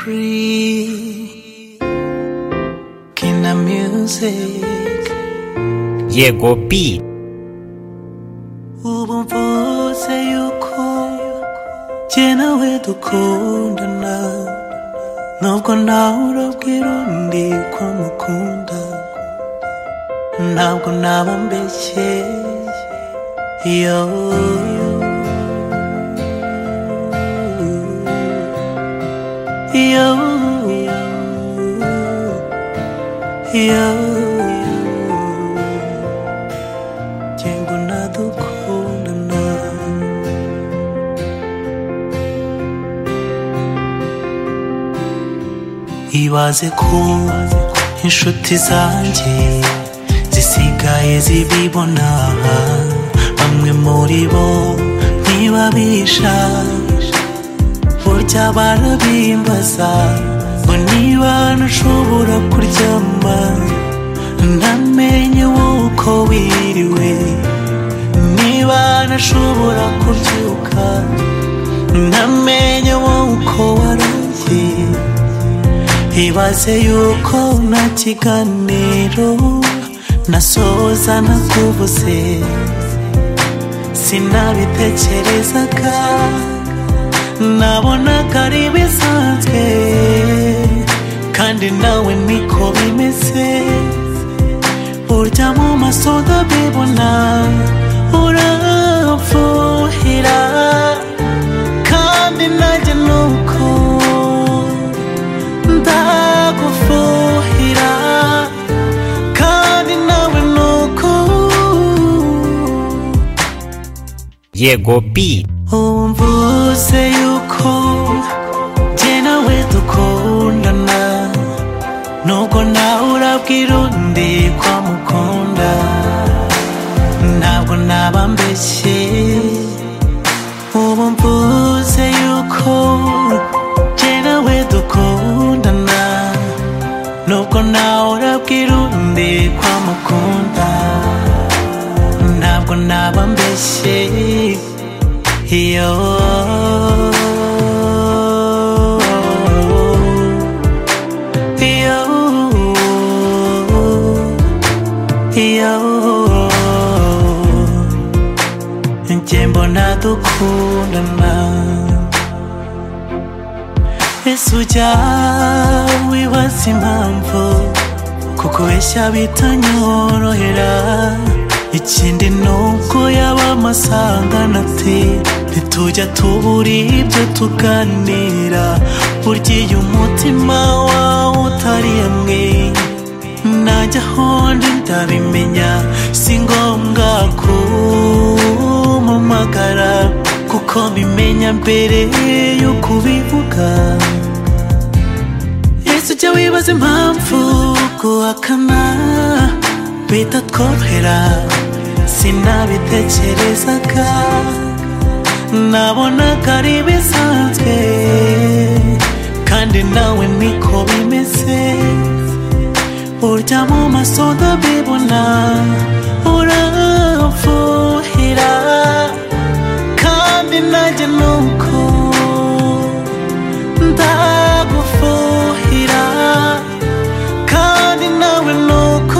free. Kina music. Jego beat. Ubu mvuze yuko jye nawe dukundana, nubwo nawe urabwira undi ko mukunda, ntabwo naba mbeshye. Yo yo yo jye mbona dukundana. Ibaze ko inshuti zanjye zisigaye zibibona, bamwe muri bo ntibabisha, burya barabimbaza ngo niba nashobora kuryama ntamenye uko wiriwe, niba nashobora kubyuka ntamenye uko waraye. Ibaze yuko nta kiganiro nasoza nakubuze, sinabitekerezaga, nabonaga ari bisanzwe, kandi nawe niko bimeze. Burya mu maso ndabibona, uramfuhira, kandi nanjye nuko ndagufuhira, kandi nawe nuko. Jego beat. Umvuze yuko jye nawe dukundana, nubwo nawe urabwira undi ko mukunda, ntabwo naba mbeshye. Ubu mvuze yuko jye nawe dukundana, nubwo nawe urabwira undi ko mukunda, ntabwo naba mbeshye. Yo yo yo njye mbona dukundana. Ese ujya wibaza impamvu kukubeshya bitanyorohera? Ikindi nuko yaba amasangano ati ntitujya tubura ibyo tuganira, burya iyo umutima wawe utari hamwe najya ahondi ndabimenya. Si ngombwa kumpamagara kuko mbimenya mbere yo kubivuga. Ese ujya wibaza impamvu guhakana bitatworohera? Sinabitekerezaga, nabonaga ari bisanzwe, kandi nawe niko bimeze. Burya mu maso ndabibona, uramfuhira, kandi nanjye nuko ndagufuhira, kandi nawe nuko.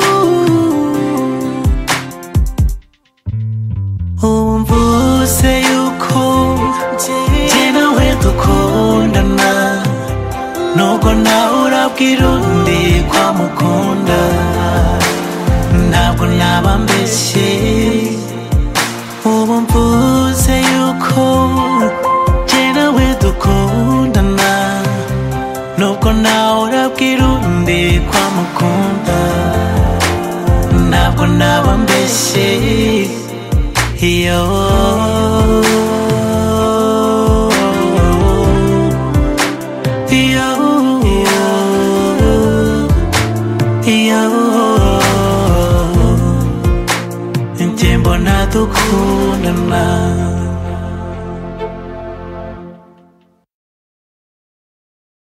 Umvuze yuko jye nawe dukundana, nubwo nawe urabwira undi ko mukunda, ntabwo naba mbeshye. Ubu mvuze yuko jye nawe dukundana, nubwo nawe urabwira undi ko mukunda, ntabwo naba mbeshye. Yo yo yo njye mbona dukundana.